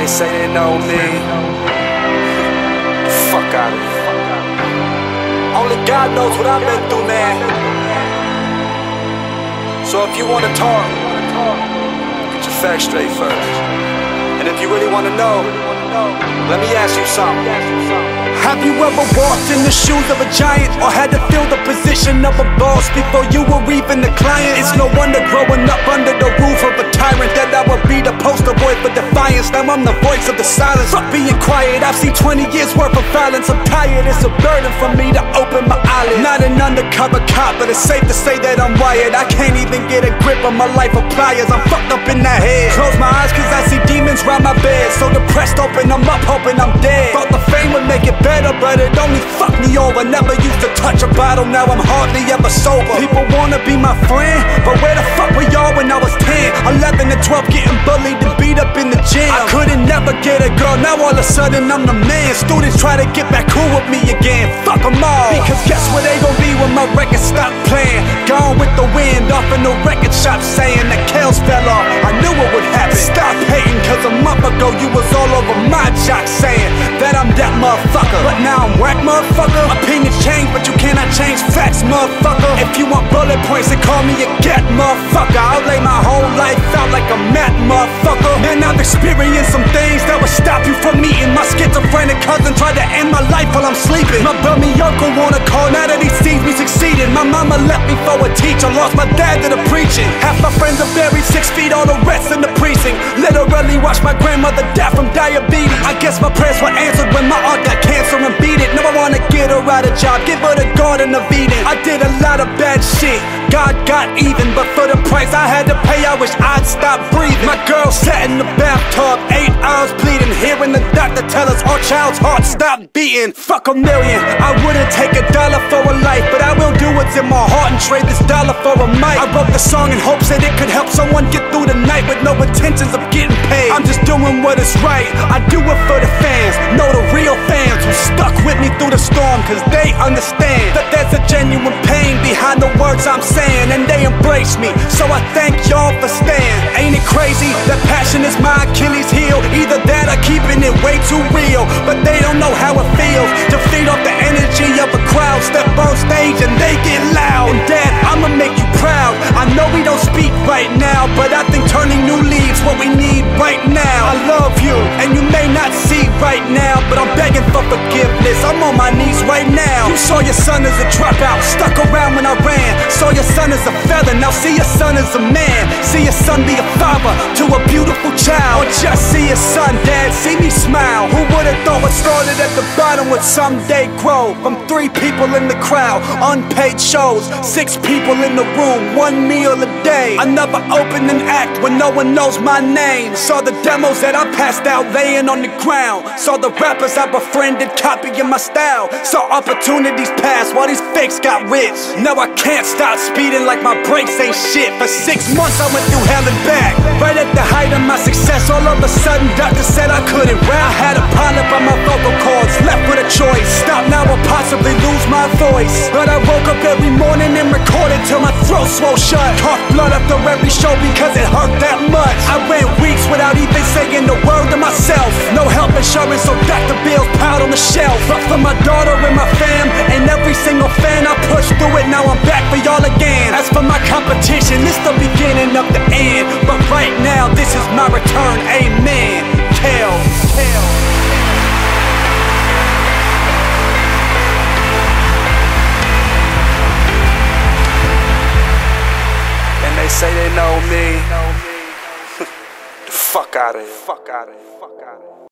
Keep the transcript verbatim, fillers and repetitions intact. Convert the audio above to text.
they say they know me. Fuck out of here. Only God knows what I've been through, man. So if you wanna talk, get your facts straight first. And if you really wanna know, let me ask you something. Have you ever walked in the shoes of a giant, or had to fill the position of a boss before you were even the client? It's no wonder growing up under the roof of a tyrant that I would be the poster boy for defiance. Now I'm the voice of the silence. Fuck being quiet, I've seen twenty years worth of violence. I'm tired, it's a burden for me to open my eyelids. Not an undercover cop, but it's safe to say that I'm wired. I can't even get a grip on my life of pliers. I'm fucked up in that head. Close my eyes cause I see demons round my bed. So depressed, open them up, hoping I'm dead. Thought the fame would make it better, but it only fucked me over. Never used to touch a bottle, now I'm hardly ever sober. People wanna be my friend, but where the fuck were y'all when I was ten, eleven and twelve, getting bullied and beat up in the gym? I couldn't never get a girl, now all of a sudden I'm the man. Students try to get back cool with me again, fuck them all. Because guess where they gon' be when my record stop playing? Gone with the wind, off in the record shop saying the Kels fell off. I knew it would happen. Stop hating, cause a month ago you was all over my jock saying that I'm that motherfucker. But now I'm whack, motherfucker. Opinions change, but you cannot change facts, motherfucker. If you want bullet points, then call me a gat, motherfucker. I'll lay my whole life out like a mat, motherfucker. Man, I've experienced some things that would stop you from meeting. My schizophrenic cousin tried to end my life while I'm sleeping. My bummy uncle wanna call now that he sees me succeeding. My mama left me for a teacher, lost my dad to the preaching. Half my friends are buried six feet, all the rest in the precinct. Literally watched my grandmother die from diabetes. I guess my prayers were answered when my aunt got cancer and beat it. Now I wanna get her out of job, give her the garden of Eden. I did a lot of bad shit, God got even, but for the price I had to pay, I wish I'd stop breathing. My girl sat in the bathtub, eight hours bleeding, hearing the doctor tell us our child's heart stopped beating. Fuck a million, I wouldn't take a dollar for a life, but I will do what's in my heart and trade this dollar for a mic. I wrote the song in hopes that it could help someone get through the night with no intentions of getting paid. I'm just doing what is right, I do it for the fans. Know the real fans who stuck with me through the storm, cause they understand that there's a genuine pain behind the words I'm saying, and they embrace me, so I thank y'all for staying. Ain't it crazy that passion is my Achilles heel? Either that or keeping it way too real, but they don't know how it feels to feed off the energy of a crowd. Step on stage and they get loud, and Dad, I'ma make you proud. I know we don't speak right now, but I think turning new leaves what we need right now. I love you, and you may not see right now, but I'm begging for forgiveness, I'm on my knees right now. You saw your son as a dropout, stuck around when I ran. Saw your son as a feather, now see your son as a man. See your son be a father to a beautiful child, or just see your son, Dad, see me smile. Who would've thought what started at the bottom would someday grow? From three people in the crowd, unpaid shows, six people in the room, one meal a day. I never opened an act when no one knows my name. Saw the demos that I passed out laying on the ground. Saw the rappers I befriended copying my style. Saw opportunities pass while these fakes got rich. Now I can't stop speeding like my brakes ain't shit. For six months I went through hell and back. Right at the height of my success, all of a sudden doctors said I couldn't rap. I had a polyp on my vocal cords, left with a choice. Stop now or possibly lose my voice. But I woke up every morning and recorded till my throat swole shut. Coughed blood after every show because it hurt that much. I went weeks without even saying the word to myself. No health insurance, so Doctor Bill's piled on the shelf. But for my daughter and my fam, and every single fan, I pushed through it, now I'm back for y'all again. As for my competition, it's the beginning of the end, but right now, this is my return, amen. Kels, Kels. And they say they know me. The fuck out of here. Fuck out of here. Fuck out of here.